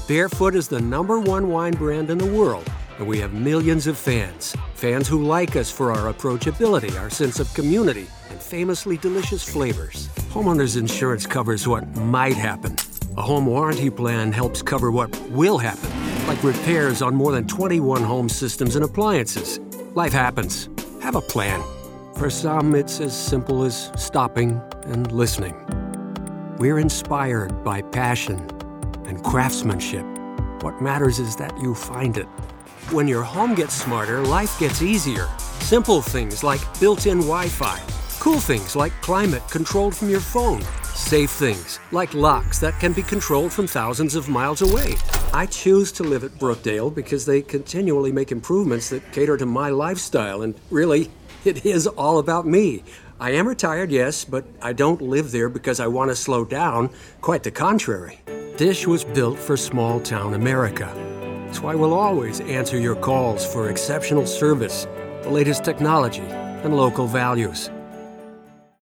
Barefoot is the #1 wine brand in the world, and we have millions of fans. Fans who like us for our approachability, our sense of community, and famously delicious flavors. Homeowners insurance covers what might happen. A home warranty plan helps cover what will happen, like repairs on more than 21 home systems and appliances. Life happens. Have a plan. For some, it's as simple as stopping and listening. We're inspired by passion and craftsmanship. What matters is that you find it. When your home gets smarter, life gets easier. Simple things like built-in Wi-Fi. Cool things like climate controlled from your phone. Safe things like locks that can be controlled from thousands of miles away. I choose to live at Brookdale because they continually make improvements that cater to my lifestyle, and really, it is all about me. I am retired, yes, but I don't live there because I want to slow down. Quite the contrary. Dish was built for small-town America. That's why we'll always answer your calls for exceptional service, the latest technology, and local values.